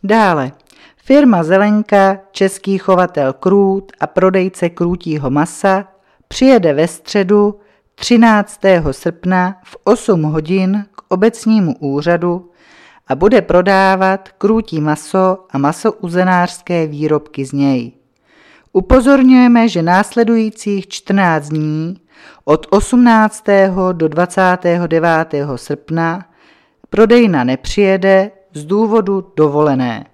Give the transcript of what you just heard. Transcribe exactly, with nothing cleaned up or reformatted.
Dále. Firma Zelenka, český chovatel krůt a prodejce krůtího masa přijede ve středu třináctého srpna v osm hodin k obecnímu úřadu a bude prodávat krůtí maso a masouzenářské výrobky z něj. Upozorňujeme, že následujících čtrnáct dní od osmnáctého do dvacátého devátého srpna prodejna nepřijede z důvodu dovolené.